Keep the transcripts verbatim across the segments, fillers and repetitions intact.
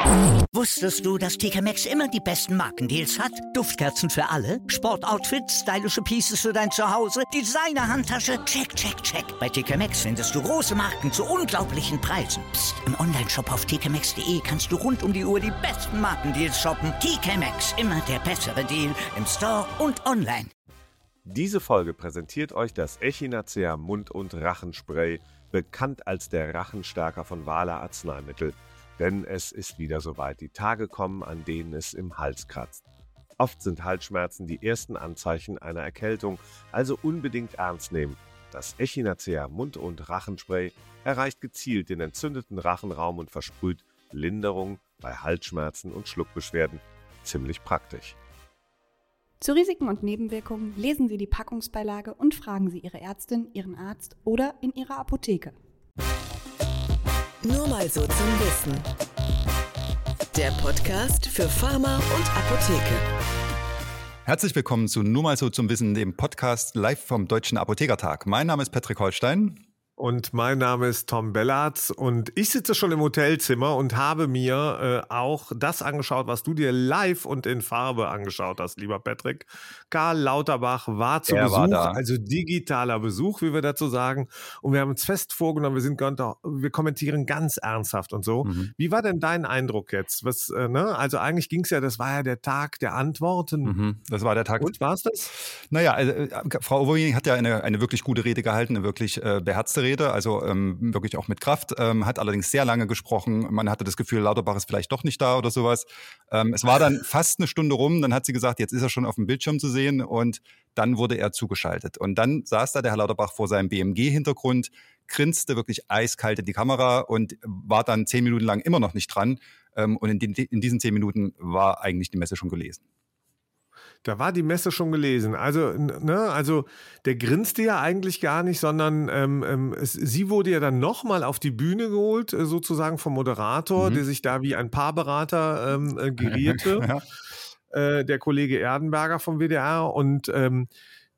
Wusstest du, dass T K Maxx immer die besten Markendeals hat? Duftkerzen für alle, Sportoutfits, stylische Pieces für dein Zuhause, Designer-Handtasche, check, check, check. Bei T K Maxx findest du große Marken zu unglaublichen Preisen. Psst. Im Onlineshop auf t k maxx punkt d e kannst du rund um die Uhr die besten Markendeals shoppen. T K Maxx, immer der bessere Deal im Store und online. Diese Folge präsentiert euch das Echinacea Mund- und Rachenspray, bekannt als der Rachenstärker von Wala Arzneimittel. Denn es ist wieder soweit. Die Tage kommen, an denen es im Hals kratzt. Oft sind Halsschmerzen die ersten Anzeichen einer Erkältung, also unbedingt ernst nehmen. Das Echinacea Mund- und Rachenspray erreicht gezielt den entzündeten Rachenraum und versprüht Linderung bei Halsschmerzen und Schluckbeschwerden. Ziemlich praktisch. Zu Risiken und Nebenwirkungen lesen Sie die Packungsbeilage und fragen Sie Ihre Ärztin, Ihren Arzt oder in Ihrer Apotheke. Nur mal so zum Wissen. Der Podcast für Pharma und Apotheke. Herzlich willkommen zu Nur mal so zum Wissen, dem Podcast live vom Deutschen Apothekertag. Mein Name ist Patrick Holstein. Und mein Name ist Tom Bellatz und ich sitze schon im Hotelzimmer und habe mir äh, auch das angeschaut, was du dir live und in Farbe angeschaut hast, lieber Patrick. Karl Lauterbach war zu Er Besuch, war da. also digitaler Besuch, wie wir dazu sagen. Und wir haben uns fest vorgenommen, wir sind ganz, wir kommentieren ganz ernsthaft und so. Mhm. Wie war denn dein Eindruck jetzt? Was, äh, ne? Also eigentlich ging es ja, das war ja der Tag der Antworten. Mhm, das war der Tag. Und war es das? Naja, also, äh, Frau Overweening hat ja eine, eine wirklich gute Rede gehalten, eine wirklich äh, beherzte Rede. Also ähm, wirklich auch mit Kraft, ähm, hat allerdings sehr lange gesprochen. Man hatte das Gefühl, Lauterbach ist vielleicht doch nicht da oder sowas. Ähm, es war dann fast eine Stunde rum, dann hat sie gesagt, jetzt ist er schon auf dem Bildschirm zu sehen und dann wurde er zugeschaltet. Und dann saß da der Herr Lauterbach vor seinem B M G-Hintergrund, grinste wirklich eiskalt in die Kamera und war dann zehn Minuten lang immer noch nicht dran. Ähm, und in, den, in diesen zehn Minuten war eigentlich die Messe schon gelesen. Da war die Messe schon gelesen. Also, ne, also der grinste ja eigentlich gar nicht, sondern ähm, ähm, es, sie wurde ja dann nochmal auf die Bühne geholt, äh, sozusagen vom Moderator, mhm. der sich da wie ein Paarberater ähm, äh, gerierte. Ja. Äh, der Kollege Erdenberger vom W D R. Und ähm,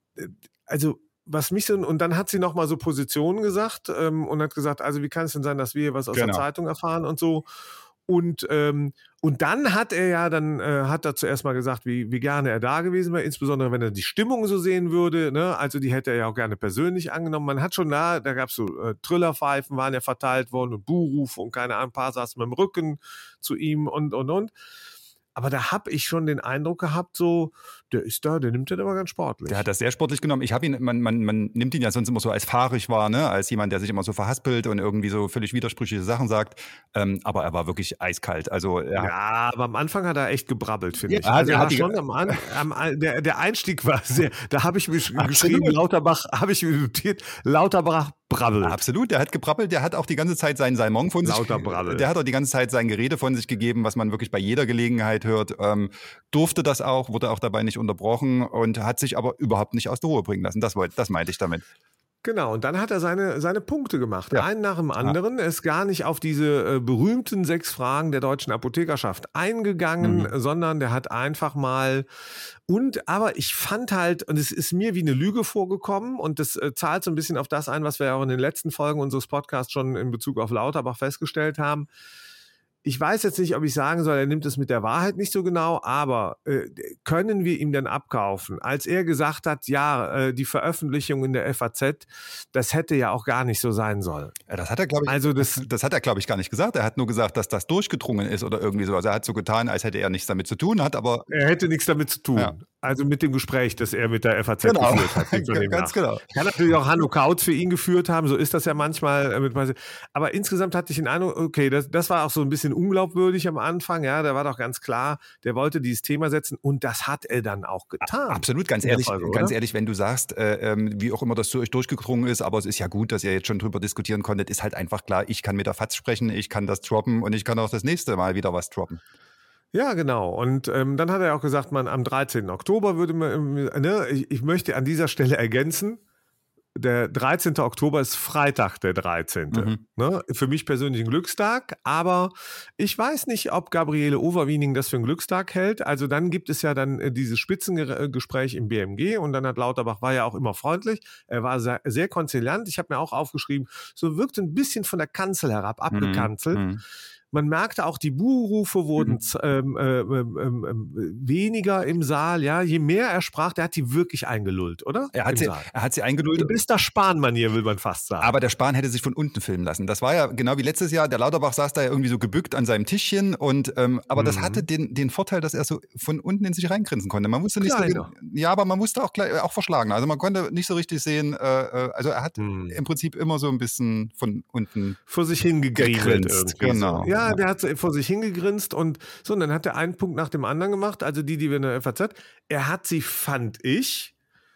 also was mich so, und dann hat sie nochmal so Positionen gesagt ähm, und hat gesagt, also wie kann es denn sein, dass wir hier was aus genau. der Zeitung erfahren und so. Und, ähm, und dann hat er ja, dann äh, hat er zuerst mal gesagt, wie, wie gerne er da gewesen wäre, insbesondere wenn er die Stimmung so sehen würde, ne? Also die hätte er ja auch gerne persönlich angenommen. Man hat schon da, da gab es so äh, Trillerpfeifen, waren ja verteilt worden und Buhrufe und keine Ahnung, ein paar saßen mit dem Rücken zu ihm und, und, und. Aber da habe ich schon den Eindruck gehabt, so, der ist da, der nimmt den immer ganz sportlich. Der hat das sehr sportlich genommen. Ich habe ihn, man, man, man nimmt ihn ja sonst immer so als fahrig wahr, ne? Als jemand, der sich immer so verhaspelt und irgendwie so völlig widersprüchliche Sachen sagt. Ähm, aber er war wirklich eiskalt. Also er ja, aber am Anfang hat er echt gebrabbelt, finde ja, ich. Also er er hat war schon am, am, am der, der Einstieg war sehr, da habe ich mir geschrieben, Lauterbach, habe ich mir notiert, Lauterbach brabbelt. Absolut, der hat gebrabbelt, der hat auch die ganze Zeit seinen Salmon von sich, Lauter Brabbel. Der hat auch die ganze Zeit sein Gerede von sich gegeben, was man wirklich bei jeder Gelegenheit hört. Ähm, durfte das auch, wurde auch dabei nicht unterbrochen und hat sich aber überhaupt nicht aus der Ruhe bringen lassen. Das, wollte, das meinte ich damit. Genau, und dann hat er seine, seine Punkte gemacht. Ja. Einen nach dem anderen. Er ist gar nicht auf diese äh, berühmten sechs Fragen der deutschen Apothekerschaft eingegangen, mhm. sondern der hat einfach mal und, aber ich fand halt, und es ist mir wie eine Lüge vorgekommen und das äh, zahlt so ein bisschen auf das ein, was wir ja auch in den letzten Folgen unseres Podcasts schon in Bezug auf Lauterbach festgestellt haben. Ich weiß jetzt nicht, ob ich sagen soll, er nimmt es mit der Wahrheit nicht so genau, aber äh, können wir ihm denn abkaufen? Als er gesagt hat, ja, äh, die Veröffentlichung in der F A Z, das hätte ja auch gar nicht so sein sollen. Ja, das hat er, glaube ich, also das, das hat er, glaube ich, gar nicht gesagt. Er hat nur gesagt, dass das durchgedrungen ist oder irgendwie so. Also er hat so getan, als hätte er nichts damit zu tun, hat aber... Er hätte nichts damit zu tun. Ja. Also mit dem Gespräch, das er mit der F A Z genau. geführt hat. Ganz genau. Kann natürlich auch Hanno Kautz für ihn geführt haben, so ist das ja manchmal. Aber insgesamt hatte ich den Eindruck, okay, das, das war auch so ein bisschen unglaubwürdig am Anfang, ja, da war doch ganz klar, der wollte dieses Thema setzen und das hat er dann auch getan. Absolut, ganz ehrlich, Folge, ganz ehrlich, wenn du sagst, äh, wie auch immer das durch, durchgedrungen ist, aber es ist ja gut, dass ihr jetzt schon drüber diskutieren konntet, ist halt einfach klar, ich kann mit der F A Z sprechen, ich kann das droppen und ich kann auch das nächste Mal wieder was droppen. Ja, genau. Und ähm, dann hat er auch gesagt, man am dreizehnten Oktober würde man, ne, ich, ich möchte an dieser Stelle ergänzen, der dreizehnten Oktober ist Freitag der dreizehnte Mhm. Ne? Für mich persönlich ein Glückstag, aber ich weiß nicht, ob Gabriele Overweening das für einen Glückstag hält. Also dann gibt es ja dann äh, dieses Spitzengespräch im B M G und dann hat Lauterbach, war ja auch immer freundlich, er war sehr, sehr konziliant. Ich habe mir auch aufgeschrieben, so wirkt ein bisschen von der Kanzel herab abgekanzelt. Mhm. Man merkte auch, die Buhrufe wurden Mhm. ähm, ähm, ähm, ähm, weniger im Saal. Ja, je mehr er sprach, der hat die wirklich eingelullt, oder? Er hat Im sie, Saal. er hat sie eingelullt. In bester Spahn-Manier, will man fast sagen. Aber der Spahn hätte sich von unten filmen lassen. Das war ja genau wie letztes Jahr. Der Lauterbach saß da ja irgendwie so gebückt an seinem Tischchen. Und, ähm, aber Mhm. das hatte den, den Vorteil, dass er so von unten in sich reingrinsen konnte. Man wusste nicht Kleiner. so, ja, aber man musste auch, gleich- auch verschlagen. Also man konnte nicht so richtig sehen. Äh, äh, also er hat Mhm. im Prinzip immer so ein bisschen von unten. vor sich hingegrinst Gegrinst, irgendwie. genau. So. Ja, Ja. der hat so vor sich hingegrinst und so, und dann hat er einen Punkt nach dem anderen gemacht, also die, die wir in der F A Z. Er hat sie, fand ich,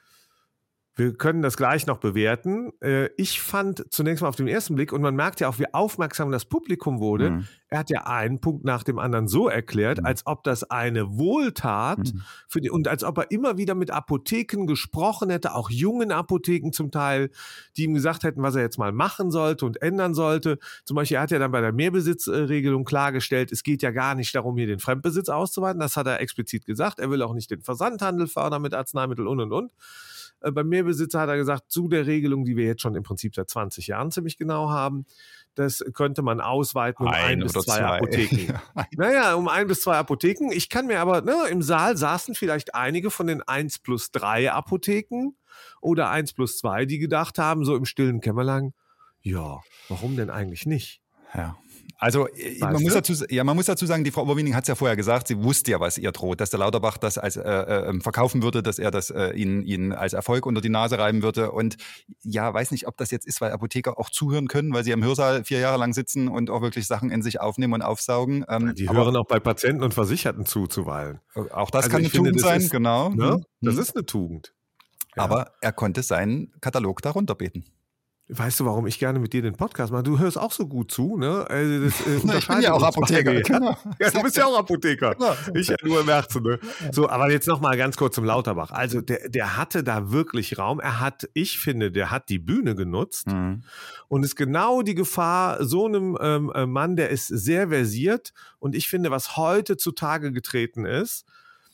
wir können das gleich noch bewerten, äh, ich fand zunächst mal auf den ersten Blick, und man merkt ja auch, wie aufmerksam das Publikum wurde, Mhm. er hat ja einen Punkt nach dem anderen so erklärt, Mhm. als ob das eine Wohltat Mhm. für die, und als ob er immer wieder mit Apotheken gesprochen hätte, auch jungen Apotheken zum Teil, die ihm gesagt hätten, was er jetzt mal machen sollte und ändern sollte. Zum Beispiel, er hat ja dann bei der Mehrbesitzregelung klargestellt, es geht ja gar nicht darum, hier den Fremdbesitz auszuweiten. Das hat er explizit gesagt. Er will auch nicht den Versandhandel fördern mit Arzneimitteln und und und. Äh, Beim Mehrbesitzer hat er gesagt, zu der Regelung, die wir jetzt schon im Prinzip seit zwanzig Jahren ziemlich genau haben, das könnte man ausweiten um ein, Ein bis oder zwei, zwei. Apotheken. Ja. Naja, um ein bis zwei Apotheken. Ich kann mir aber, ne, im Saal saßen vielleicht einige von den eins plus drei Apotheken oder eins plus zwei, die gedacht haben, so im stillen Kämmerlein, ja, warum denn eigentlich nicht? Ja. Also äh, man Weißt muss, du? dazu, ja, man muss dazu sagen, die Frau Overwiening hat es ja vorher gesagt, sie wusste ja, was ihr droht, dass der Lauterbach das als äh, äh, verkaufen würde, dass er das äh, ihnen, ihnen als Erfolg unter die Nase reiben würde. Und ja, weiß nicht, ob das jetzt ist, weil Apotheker auch zuhören können, weil sie im Hörsaal vier Jahre lang sitzen und auch wirklich Sachen in sich aufnehmen und aufsaugen. Ähm, Die aber hören auch bei Patienten und Versicherten zu, zuweilen. auch das Also kann ich eine finde, Tugend das sein, ist- genau. Ne? Hm, Das hm. ist eine Tugend. Ja. Aber er konnte seinen Katalog darunter beten. Weißt du, warum ich gerne mit dir den Podcast mache? Du hörst auch so gut zu, ne? Also das, äh, Na, ich bin unterscheidet ja auch uns Apotheker, beide, ja? genau. Ja, du bist ja auch Apotheker. Genau. Ich ja nur im Herzen, ne? So, aber jetzt noch mal ganz kurz zum Lauterbach. Also der, der hatte da wirklich Raum. Er hat, ich finde, der hat die Bühne genutzt Hm. und ist genau die Gefahr so einem ähm, äh, Mann, der ist sehr versiert, und ich finde, was heute zutage getreten ist,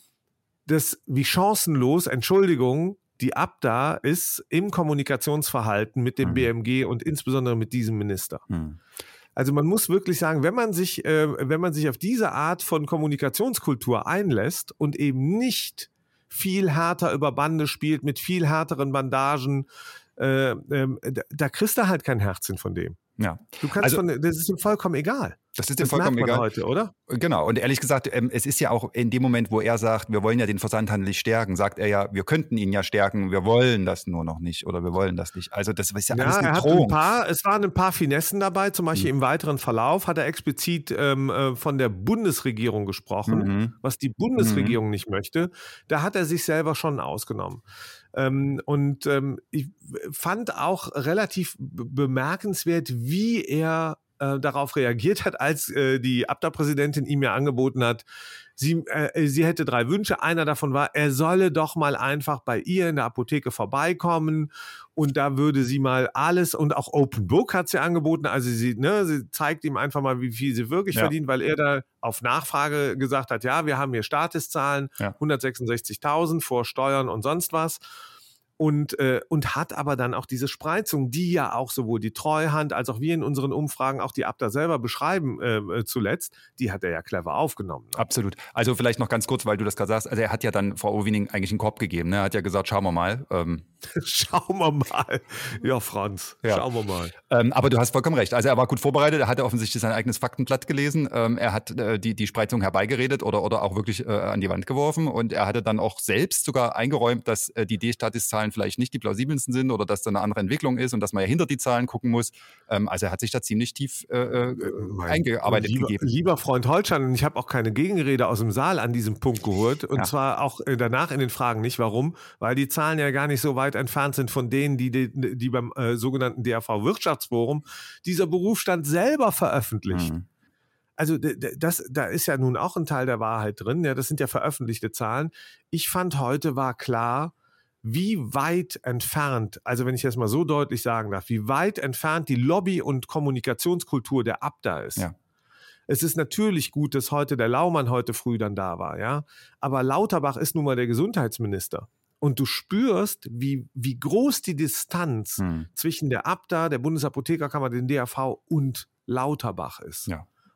dass wie chancenlos, Entschuldigung, die Abda ist im Kommunikationsverhalten mit dem Mhm. B M G und insbesondere mit diesem Minister. Hm. Also man muss wirklich sagen, wenn man sich, äh, wenn man sich auf diese Art von Kommunikationskultur einlässt und eben nicht viel härter über Bande spielt, mit viel härteren Bandagen, äh, ähm, da, da kriegst du halt kein Herzchen von dem. Ja. Du kannst Also- von, das ist ihm vollkommen egal. Das ist ihm Das vollkommen merkt man egal. heute, oder? Genau, und ehrlich gesagt, ähm, es ist ja auch in dem Moment, wo er sagt, wir wollen ja den Versandhandel nicht stärken, sagt er ja, wir könnten ihn ja stärken, wir wollen das nur noch nicht oder wir wollen das nicht. Also das ist ja, Ja, alles eine er hat ein Drohung. paar, es waren ein paar Finessen dabei, zum Beispiel Mhm. im weiteren Verlauf hat er explizit ähm, äh, von der Bundesregierung gesprochen, Mhm. was die Bundesregierung nicht möchte. Da hat er sich selber schon ausgenommen. Ähm, und ähm, ich fand auch relativ b- bemerkenswert, wie er äh, darauf reagiert hat, als äh, die Abda-Präsidentin ihm ja angeboten hat, sie, äh, sie hätte drei Wünsche. Einer davon war, er solle doch mal einfach bei ihr in der Apotheke vorbeikommen und da würde sie mal alles, und auch Open Book hat sie angeboten, also sie, ne, sie zeigt ihm einfach mal, wie viel sie wirklich Ja. verdient, weil er da auf Nachfrage gesagt hat, ja, wir haben hier Statuszahlen, Ja. hundertsechsundsechzigtausend vor Steuern und sonst was. Und, äh, und hat aber dann auch diese Spreizung, die ja auch sowohl die Treuhand als auch wir in unseren Umfragen, auch die Abda selber beschreiben äh, zuletzt, die hat er ja clever aufgenommen. Ne? Absolut. Also vielleicht noch ganz kurz, weil du das gerade sagst, also er hat ja dann Frau Overwiening eigentlich einen Korb gegeben, ne? Er hat ja gesagt, schauen wir mal. Ähm, Schauen wir mal. Ja, Franz, Ja. schauen wir mal. ähm, aber du hast vollkommen recht. Also er war gut vorbereitet, er hatte offensichtlich sein eigenes Faktenblatt gelesen, ähm, er hat äh, die, die Spreizung herbeigeredet oder, oder auch wirklich äh, an die Wand geworfen und er hatte dann auch selbst sogar eingeräumt, dass äh, die D-Statis-Zahlen vielleicht nicht die plausibelsten sind oder dass da eine andere Entwicklung ist und dass man ja hinter die Zahlen gucken muss. Ähm, also er hat sich da ziemlich tief äh, äh, Mein eingearbeitet lieber, gegeben. Lieber Freund Holstein, und ich habe auch keine Gegenrede aus dem Saal an diesem Punkt geholt, und Ja. zwar auch äh, danach in den Fragen nicht. Warum? Weil die Zahlen ja gar nicht so weit entfernt sind von denen, die, die, die beim äh, sogenannten D R V-Wirtschaftsforum dieser Berufsstand selber veröffentlicht. Mhm. Also d- d- das, da ist ja nun auch ein Teil der Wahrheit drin. Ja, das sind ja veröffentlichte Zahlen. Ich fand, heute war klar, wie weit entfernt, also wenn ich das mal so deutlich sagen darf, wie weit entfernt die Lobby- und Kommunikationskultur der Abda ist. Ja. Es ist natürlich gut, dass heute der Laumann heute früh dann da war, ja. Aber Lauterbach ist nun mal der Gesundheitsminister. Und du spürst, wie, wie groß die Distanz Mhm. zwischen der Abda, der Bundesapothekerkammer, den D R V und Lauterbach ist. Ja.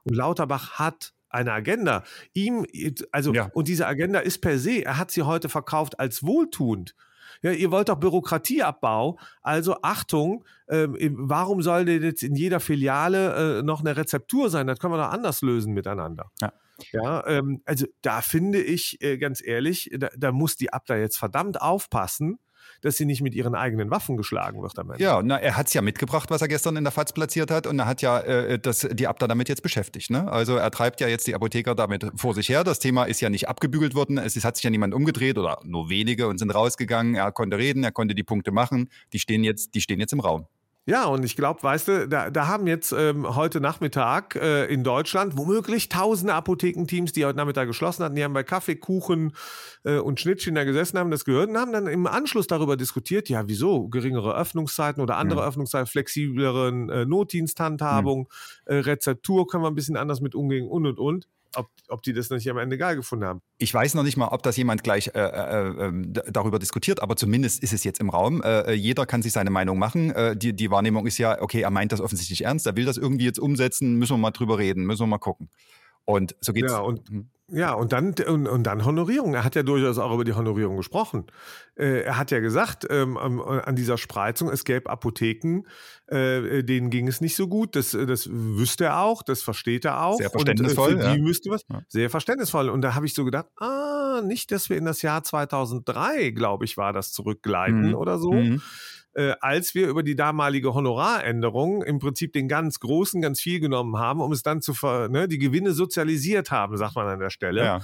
Und Lauterbach hat eine Agenda. Ihm, also, ja. Und diese Agenda ist per se, er hat sie heute verkauft als wohltuend. Ja, ihr wollt doch Bürokratieabbau, also Achtung, äh, warum soll denn jetzt in jeder Filiale äh, noch eine Rezeptur sein? Das können wir doch anders lösen miteinander. Ja. Ja, ähm, also da finde ich, äh, ganz ehrlich, da, da muss die Abda jetzt verdammt aufpassen, dass sie nicht mit ihren eigenen Waffen geschlagen wird am Ende. Ja, na, er hat es ja mitgebracht, was er gestern in der FAZ platziert hat, und er hat ja äh, das, die Abda damit jetzt beschäftigt. Ne? Also er treibt ja jetzt die Apotheker damit vor sich her. Das Thema ist ja nicht abgebügelt worden. Es, es hat sich ja niemand umgedreht oder nur wenige und sind rausgegangen. Er konnte reden, er konnte die Punkte machen. Die stehen jetzt, die stehen jetzt im Raum. Ja, und ich glaube, weißt du, da, da haben jetzt ähm, heute Nachmittag äh, in Deutschland womöglich tausende Apothekenteams, die heute Nachmittag geschlossen hatten, die haben bei Kaffee, Kuchen äh, und Schnittchen da gesessen, haben das gehört und haben dann im Anschluss darüber diskutiert, ja, wieso, geringere Öffnungszeiten oder andere mhm. Öffnungszeiten, flexibleren äh, Notdiensthandhabung, mhm. äh, Rezeptur können wir ein bisschen anders mit umgehen und und und. Ob, ob die das nicht am Ende geil gefunden haben. Ich weiß noch nicht mal, ob das jemand gleich äh, äh, darüber diskutiert, aber zumindest ist es jetzt im Raum. Äh, jeder kann sich seine Meinung machen. Äh, die, die Wahrnehmung ist ja, okay, er meint das offensichtlich ernst, er will das irgendwie jetzt umsetzen, müssen wir mal drüber reden, müssen wir mal gucken. Und so geht's. Ja, und, ja, und dann und, und dann Honorierung. Er hat ja durchaus auch über die Honorierung gesprochen. Äh, er hat ja gesagt, ähm, an dieser Spreizung, es gäbe Apotheken, äh, denen ging es nicht so gut. Das, das wüsste er auch, das versteht er auch. Sehr verständnisvoll. Und, äh, für ja. die müsste was. Ja. Sehr verständnisvoll. Und da habe ich so gedacht, ah, nicht, dass wir in das Jahr zweitausenddrei, glaube ich, war das, zurückgleiten mhm. oder so. Mhm. Äh, als wir über die damalige Honoraränderung im Prinzip den ganz Großen ganz viel genommen haben, um es dann zu ver, ne, die Gewinne sozialisiert haben, sagt man an der Stelle. Ja.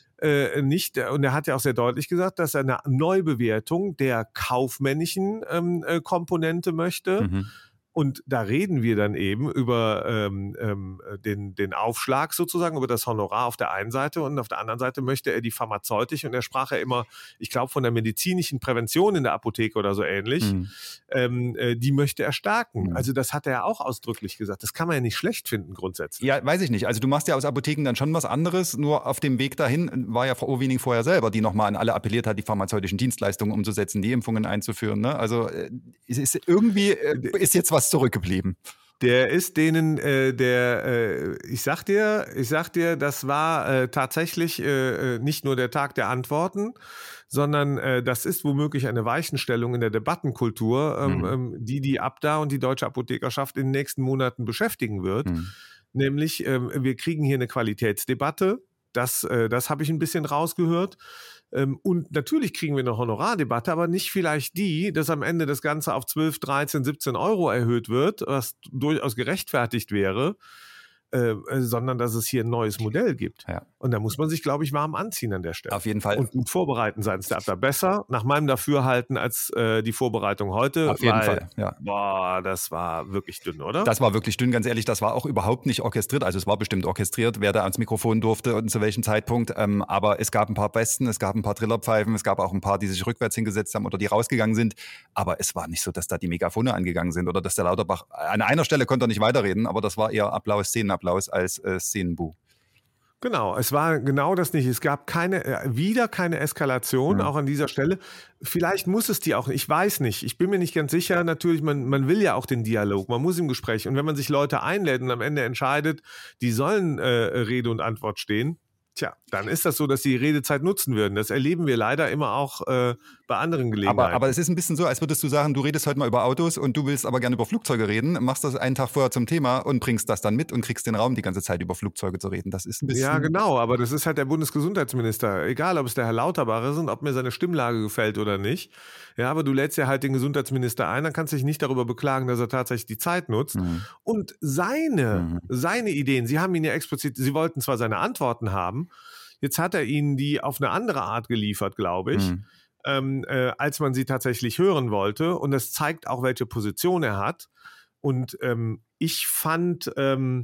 Äh, nicht, und er hat ja auch sehr deutlich gesagt, dass er eine Neubewertung der kaufmännischen ähm, äh, Komponente möchte. Mhm. Und da reden wir dann eben über ähm, ähm, den, den Aufschlag sozusagen, über das Honorar auf der einen Seite, und auf der anderen Seite möchte er die pharmazeutische, und er sprach ja immer, ich glaube, von der medizinischen Prävention in der Apotheke oder so ähnlich, mhm. ähm, äh, die möchte er stärken. Mhm. Also das hat er ja auch ausdrücklich gesagt. Das kann man ja nicht schlecht finden grundsätzlich. Ja, weiß ich nicht. Also du machst ja aus Apotheken dann schon was anderes, nur auf dem Weg dahin war ja Frau Owiening vorher selber, die nochmal an alle appelliert hat, die pharmazeutischen Dienstleistungen umzusetzen, die Impfungen einzuführen. Ne? Also äh, es ist irgendwie äh, ist jetzt was zurückgeblieben. Der ist denen, äh, der, äh, ich sag dir, ich sag dir, das war äh, tatsächlich äh, nicht nur der Tag der Antworten, sondern äh, das ist womöglich eine Weichenstellung in der Debattenkultur, ähm, mhm. ähm, die die Abda und die Deutsche Apothekerschaft in den nächsten Monaten beschäftigen wird. Mhm. Nämlich, ähm, wir kriegen hier eine Qualitätsdebatte. Das, äh, das habe ich ein bisschen rausgehört. Ähm, und natürlich kriegen wir eine Honorardebatte, aber nicht vielleicht die, dass am Ende das Ganze auf zwölf, dreizehn, siebzehn Euro erhöht wird, was durchaus gerechtfertigt wäre, äh, sondern dass es hier ein neues Modell gibt. Ja. Und da muss man sich, glaube ich, warm anziehen an der Stelle. Auf jeden Fall. Und gut vorbereiten seitens der Abda. Besser, nach meinem Dafürhalten, als äh, die Vorbereitung heute. Auf jeden weil, Fall, ja. Boah, das war wirklich dünn, oder? Das war wirklich dünn, ganz ehrlich. Das war auch überhaupt nicht orchestriert. Also es war bestimmt orchestriert, wer da ans Mikrofon durfte und zu welchem Zeitpunkt. Ähm, aber es gab ein paar Besten, es gab ein paar Trillerpfeifen, es gab auch ein paar, die sich rückwärts hingesetzt haben oder die rausgegangen sind. Aber es war nicht so, dass da die Megafone angegangen sind oder dass der Lauterbach, an einer Stelle konnte er nicht weiterreden, aber das war eher Applaus, Szenenapplaus als äh, Szenenbuh. Genau, es war genau das nicht. Es gab keine, äh, wieder keine Eskalation, mhm. auch an dieser Stelle. Vielleicht muss es die auch nicht, ich weiß nicht, ich bin mir nicht ganz sicher. Natürlich, man, man will ja auch den Dialog, man muss im Gespräch. Und wenn man sich Leute einlädt und am Ende entscheidet, die sollen äh, Rede und Antwort stehen, tja, dann ist das so, dass sie die Redezeit nutzen würden. Das erleben wir leider immer auch äh, bei anderen Gelegenheiten. Aber, aber es ist ein bisschen so, als würdest du sagen, du redest heute mal über Autos und du willst aber gerne über Flugzeuge reden, machst das einen Tag vorher zum Thema und bringst das dann mit und kriegst den Raum, die ganze Zeit über Flugzeuge zu reden. Das ist ein bisschen... Ja, genau, aber das ist halt der Bundesgesundheitsminister. Egal, ob es der Herr Lauterbach ist und ob mir seine Stimmlage gefällt oder nicht. Ja, aber du lädst ja halt den Gesundheitsminister ein, dann kannst du dich nicht darüber beklagen, dass er tatsächlich die Zeit nutzt. Mhm. Und seine, mhm. seine Ideen, Sie haben ihn ja explizit, Sie wollten zwar seine Antworten haben, jetzt hat er ihnen die auf eine andere Art geliefert, glaube ich, mhm. ähm, äh, als man sie tatsächlich hören wollte. Und das zeigt auch, welche Position er hat. Und ähm, ich fand, ähm,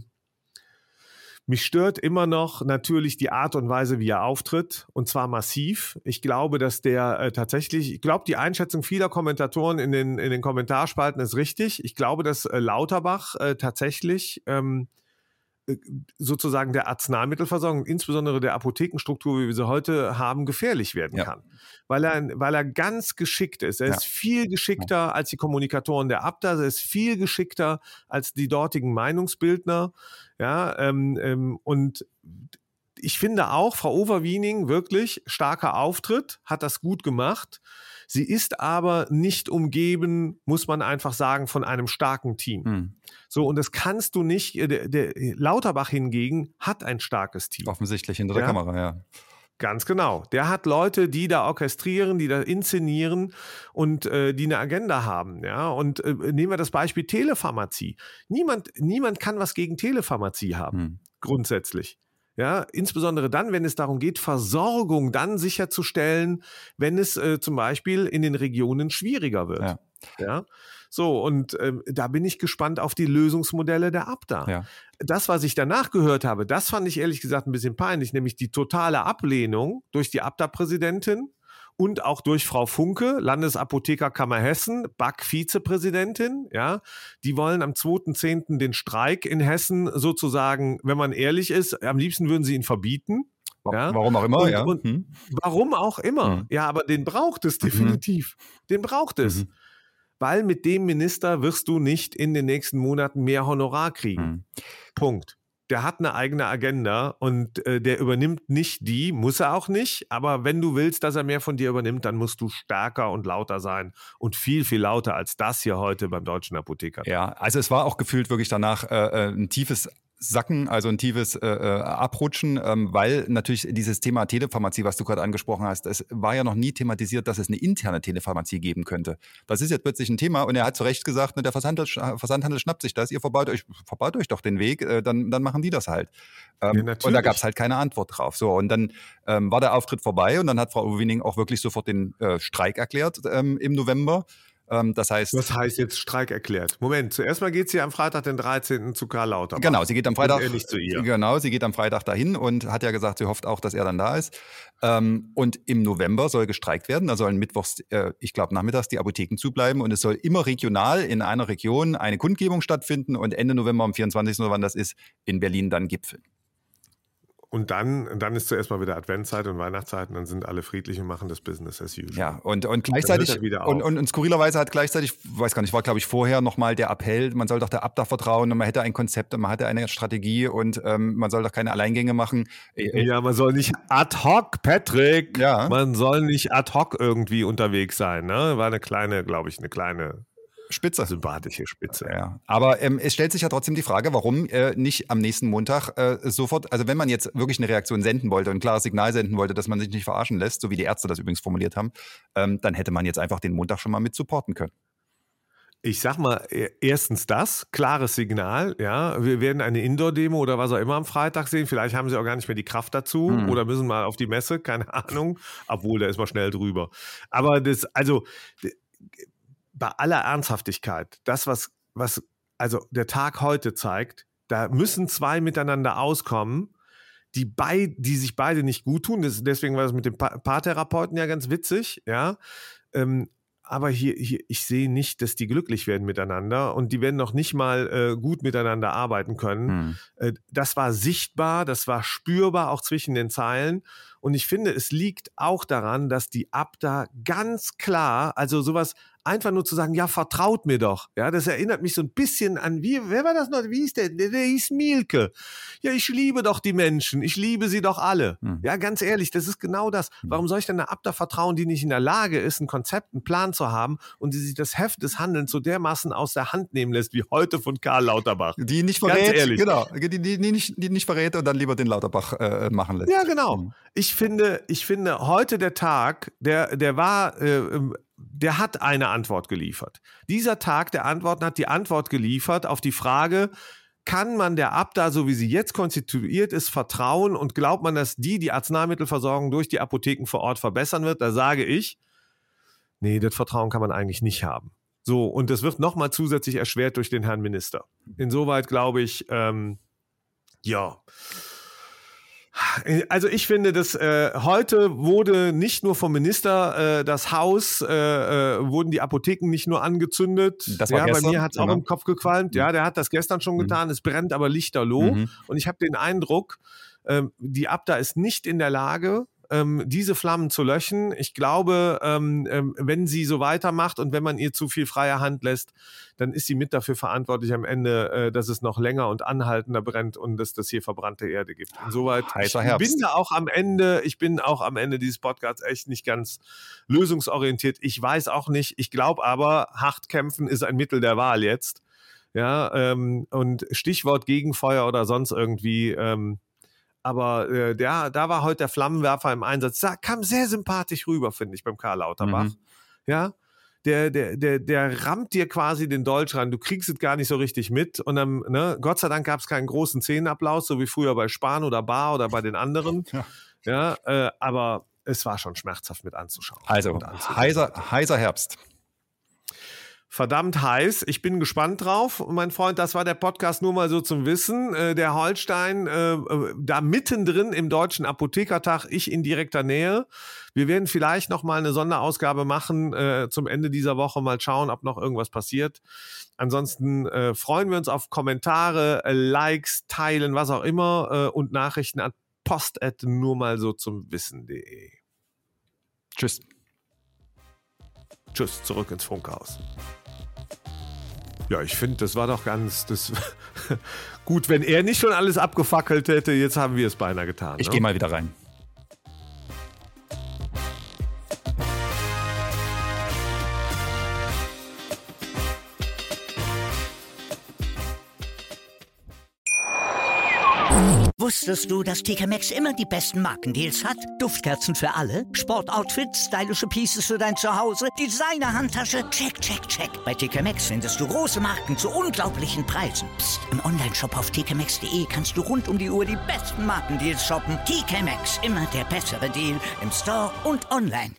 mich stört immer noch natürlich die Art und Weise, wie er auftritt, und zwar massiv. Ich glaube, dass der äh, tatsächlich, ich glaube, die Einschätzung vieler Kommentatoren in den, in den Kommentarspalten ist richtig. Ich glaube, dass äh, Lauterbach äh, tatsächlich... Ähm, sozusagen der Arzneimittelversorgung, insbesondere der Apothekenstruktur, wie wir sie heute haben, gefährlich werden Ja. kann. Weil er, weil er ganz geschickt ist. Er Ja. ist viel geschickter als die Kommunikatoren der Abda, er ist viel geschickter als die dortigen Meinungsbildner. Ja, ähm, ähm, und ich finde auch, Frau Overwiening, wirklich starker Auftritt, hat das gut gemacht. Sie ist aber nicht umgeben, muss man einfach sagen, von einem starken Team. Hm. So, und das kannst du nicht, der, der Lauterbach hingegen hat ein starkes Team. Offensichtlich hinter der Ja. Kamera, ja. Ganz genau. Der hat Leute, die da orchestrieren, die da inszenieren und äh, die eine Agenda haben. Ja, und äh, nehmen wir das Beispiel Telepharmazie. Niemand, niemand kann was gegen Telepharmazie haben, Hm. grundsätzlich. Ja, insbesondere dann, wenn es darum geht, Versorgung dann sicherzustellen, wenn es äh, zum Beispiel in den Regionen schwieriger wird. Ja. Ja, so, und ähm, da bin ich gespannt auf die Lösungsmodelle der Abda. Ja. Das, was ich danach gehört habe, das fand ich ehrlich gesagt ein bisschen peinlich, nämlich die totale Ablehnung durch die Abda-Präsidentin und auch durch Frau Funke, Landesapothekerkammer Hessen, B A K-Vizepräsidentin, ja, die wollen am zweiten zehnten den Streik in Hessen sozusagen, wenn man ehrlich ist, am liebsten würden sie ihn verbieten. Ja? Warum auch immer, und, ja. Und Hm. warum auch immer. Mhm. Ja, aber den braucht es definitiv. Mhm. Den braucht es. Mhm. Weil mit dem Minister wirst du nicht in den nächsten Monaten mehr Honorar kriegen. Mhm. Punkt. Der hat eine eigene Agenda und äh, der übernimmt nicht die, muss er auch nicht, aber wenn du willst, dass er mehr von dir übernimmt, dann musst du stärker und lauter sein und viel, viel lauter als das hier heute beim Deutschen Apotheker. Ja, also es war auch gefühlt wirklich danach äh, ein tiefes Sacken, also ein tiefes äh, Abrutschen, ähm, weil natürlich dieses Thema Telepharmazie, was du gerade angesprochen hast, es war ja noch nie thematisiert, dass es eine interne Telepharmazie geben könnte. Das ist jetzt plötzlich ein Thema und er hat zu Recht gesagt, ne, der Versandhandel, Versandhandel schnappt sich das, ihr verbaut euch, verbaut euch doch den Weg, äh, dann, dann machen die das halt. Ähm, Ja, und da gab es halt keine Antwort drauf. So, und dann ähm, war der Auftritt vorbei und dann hat Frau Overwiening auch wirklich sofort den äh, Streik erklärt ähm, im November. Das heißt, Was heißt jetzt Streik erklärt? Moment, zuerst mal geht sie am Freitag, den dreizehnten zu Karl Lauterbach. Genau, sie geht am Freitag. Ehrlich zu ihr. Genau, sie geht am Freitag dahin und hat ja gesagt, sie hofft auch, dass er dann da ist. Und im November soll gestreikt werden. Da sollen mittwochs, ich glaube nachmittags, die Apotheken zubleiben und es soll immer regional in einer Region eine Kundgebung stattfinden und Ende November, am vierundzwanzigsten oder wann das ist, in Berlin dann Gipfel. Und dann, dann ist zuerst mal wieder Adventszeit und Weihnachtszeit und dann sind alle friedlich und machen das Business as usual. Ja, und, und gleichzeitig, und, und, und skurrilerweise hat gleichzeitig, weiß gar nicht, war glaube ich vorher nochmal der Appell, man soll doch der Abda vertrauen und man hätte ein Konzept und man hätte eine Strategie und ähm, man soll doch keine Alleingänge machen. Ja, man soll nicht ad hoc, Patrick, ja. man soll nicht ad hoc irgendwie unterwegs sein. Ne? War eine kleine, glaube ich, eine kleine Spitze. Sympathische Spitze. Ja, aber ähm, es stellt sich ja trotzdem die Frage, warum äh, nicht am nächsten Montag äh, sofort, also wenn man jetzt wirklich eine Reaktion senden wollte und ein klares Signal senden wollte, dass man sich nicht verarschen lässt, so wie die Ärzte das übrigens formuliert haben, ähm, dann hätte man jetzt einfach den Montag schon mal mit supporten können. Ich sag mal, erstens das, klares Signal, ja, wir werden eine Indoor-Demo oder was auch immer am Freitag sehen, vielleicht haben sie auch gar nicht mehr die Kraft dazu hm. oder müssen mal auf die Messe, keine Ahnung, obwohl, da ist man schnell drüber. Aber das, also bei aller Ernsthaftigkeit, das, was, was also der Tag heute zeigt, da müssen zwei miteinander auskommen, die, bei, die sich beide nicht gut tun. Das, deswegen war das mit dem pa- Paartherapeuten ja ganz witzig, ja. Ähm, aber hier, hier, ich sehe nicht, dass die glücklich werden miteinander und die werden noch nicht mal äh, gut miteinander arbeiten können. Hm. Äh, das war sichtbar, das war spürbar, auch zwischen den Zeilen. Und ich finde, es liegt auch daran, dass die Abda ganz klar, also sowas einfach nur zu sagen, ja, vertraut mir doch. Ja, das erinnert mich so ein bisschen an, wie, wer war das noch? Wie hieß der? Der, der hieß Mielke. Ja, ich liebe doch die Menschen. Ich liebe sie doch alle. Hm. Ja, ganz ehrlich, das ist genau das. Warum soll ich denn einer Abda vertrauen, die nicht in der Lage ist, ein Konzept, einen Plan zu haben und die sich das Heft des Handelns so dermaßen aus der Hand nehmen lässt, wie heute von Karl Lauterbach. Die nicht verrät, ganz ehrlich. Genau, die, die, die, nicht, die nicht verrät und dann lieber den Lauterbach äh, machen lässt. Ja, genau. Hm. Ich finde, ich finde, heute der Tag, der, der war, äh, der hat eine Antwort geliefert. Dieser Tag der Antworten hat die Antwort geliefert auf die Frage, kann man der Abda, so wie sie jetzt konstituiert ist, vertrauen und glaubt man, dass die die Arzneimittelversorgung durch die Apotheken vor Ort verbessern wird? Da sage ich, nee, das Vertrauen kann man eigentlich nicht haben. So, und das wird nochmal zusätzlich erschwert durch den Herrn Minister. Insoweit glaube ich, ähm, ja, also ich finde, dass äh, heute wurde nicht nur vom Minister äh, das Haus, äh, äh, wurden die Apotheken nicht nur angezündet. Das war ja, gestern, bei mir hat es auch genau. im Kopf gequalmt. Ja, der hat das gestern schon getan. Mhm. Es brennt aber lichterloh. Mhm. Und ich habe den Eindruck, ähm, die Abda ist nicht in der Lage, ähm, diese Flammen zu löschen. Ich glaube, ähm, ähm, wenn sie so weitermacht und wenn man ihr zu viel freie Hand lässt, dann ist sie mit dafür verantwortlich am Ende, äh, dass es noch länger und anhaltender brennt und dass das hier verbrannte Erde gibt. Insoweit, Heißer ich Herbst. bin da auch am Ende, ich bin auch am Ende dieses Podcasts echt nicht ganz lösungsorientiert. Ich weiß auch nicht, ich glaube aber, hart kämpfen ist ein Mittel der Wahl jetzt. Ja, ähm, und Stichwort Gegenfeuer oder sonst irgendwie, ähm, aber äh, der, da war heute der Flammenwerfer im Einsatz. Da kam sehr sympathisch rüber, finde ich, beim Karl Lauterbach. Mhm. Ja, der, der, der, der rammt dir quasi den Dolch rein. Du kriegst es gar nicht so richtig mit. Und dann, ne, Gott sei Dank gab es keinen großen Szenenapplaus, so wie früher bei Spahn oder Bar oder bei den anderen. Ja, ja äh, aber es war schon schmerzhaft mit anzuschauen. also heißer, heißer Herbst. Verdammt heiß. Ich bin gespannt drauf. Mein Freund, das war der Podcast nur mal so zum Wissen. Äh, der Holstein, äh, da mittendrin im Deutschen Apothekertag, ich in direkter Nähe. Wir werden vielleicht noch mal eine Sonderausgabe machen äh, zum Ende dieser Woche. Mal schauen, ob noch irgendwas passiert. Ansonsten äh, freuen wir uns auf Kommentare, äh, Likes, Teilen, was auch immer äh, und Nachrichten an post at nur mal so zum Wissen punkt de. Tschüss. Tschüss, zurück ins Funkhaus. Ja, ich finde, das war doch ganz das gut, wenn er nicht schon alles abgefackelt hätte. Jetzt haben wir es beinahe getan. Ich ne? gehe mal wieder rein. Wusstest du, dass T K Maxx immer die besten Markendeals hat? Duftkerzen für alle, Sportoutfits, stylische Pieces für dein Zuhause, Designer-Handtasche, check, check, check. Bei T K Maxx findest du große Marken zu unglaublichen Preisen. Psst. Im Onlineshop auf t k maxx punkt de kannst du rund um die Uhr die besten Markendeals shoppen. T K Maxx, immer der bessere Deal im Store und online.